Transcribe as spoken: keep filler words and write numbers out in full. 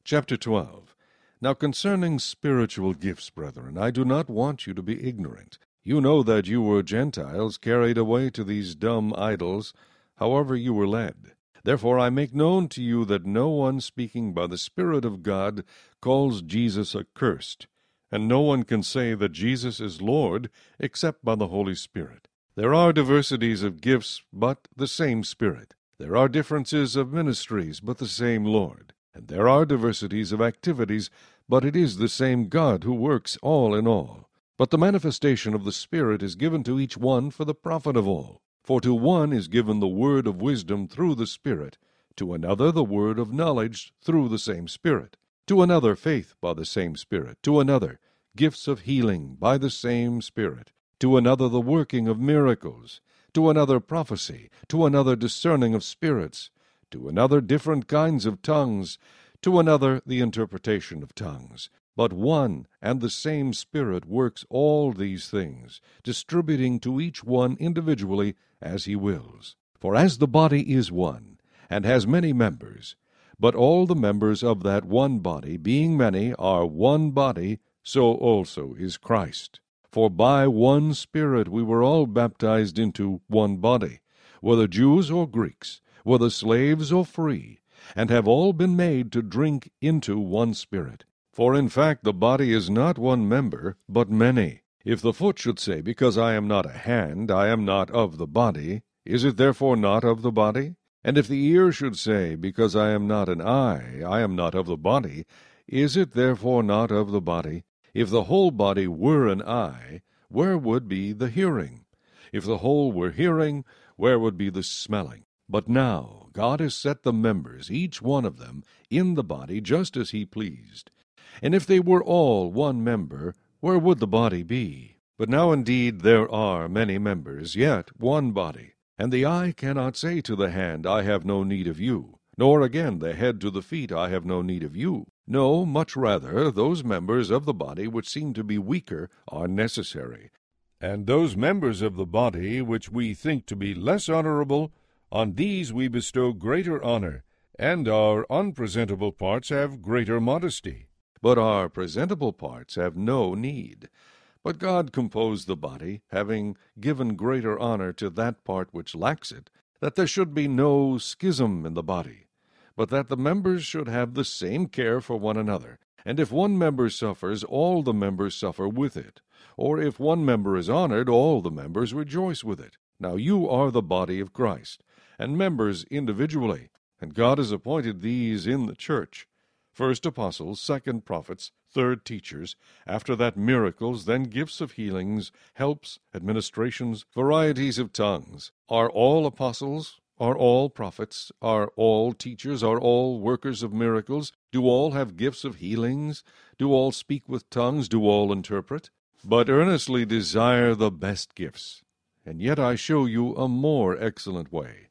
Chapter twelve. Now concerning spiritual gifts, brethren, I do not want you to be ignorant. You know that you were Gentiles, carried away to these dumb idols, however you were led. Therefore I make known to you that no one speaking by the Spirit of God calls Jesus accursed, and no one can say that Jesus is Lord except by the Holy Spirit. There are diversities of gifts, but the same Spirit. There are differences of ministries, but the same Lord. And there are diversities of activities, but it is the same God who works all in all. But the manifestation of the Spirit is given to each one for the profit of all. For to one is given the word of wisdom through the Spirit, to another the word of knowledge through the same Spirit, to another faith by the same Spirit, to another gifts of healing by the same Spirit, to another the working of miracles, to another prophecy, to another discerning of spirits, to another different kinds of tongues, to another the interpretation of tongues. But one and the same Spirit works all these things, distributing to each one individually as he wills. For as the body is one, and has many members, but all the members of that one body, being many, are one body, so also is Christ. For by one Spirit we were all baptized into one body, whether Jews or Greeks, whether slaves or free, and have all been made to drink into one Spirit. For in fact the body is not one member, but many. If the foot should say, Because I am not a hand, I am not of the body, is it therefore not of the body? And if the ear should say, Because I am not an eye, I am not of the body, is it therefore not of the body? If the whole body were an eye, where would be the hearing? If the whole were hearing, where would be the smelling? But now God has set the members, each one of them, in the body just as he pleased. And if they were all one member, where would the body be? But now indeed there are many members, yet one body. And the eye cannot say to the hand, I have no need of you, nor again the head to the feet, I have no need of you. No, much rather, those members of the body which seem to be weaker are necessary. And those members of the body which we think to be less honorable, on these we bestow greater honor, and our unpresentable parts have greater modesty. But our presentable parts have no need. But God composed the body, having given greater honor to that part which lacks it, that there should be no schism in the body, but that the members should have the same care for one another. And if one member suffers, all the members suffer with it. Or if one member is honored, all the members rejoice with it. Now you are the body of Christ, and members individually, and God has appointed these in the church. First apostles, second prophets, third teachers, after that miracles, then gifts of healings, helps, administrations, varieties of tongues. Are all apostles? Are all prophets? Are all teachers? Are all workers of miracles? Do all have gifts of healings? Do all speak with tongues? Do all interpret? But earnestly desire the best gifts. And yet I show you a more excellent way.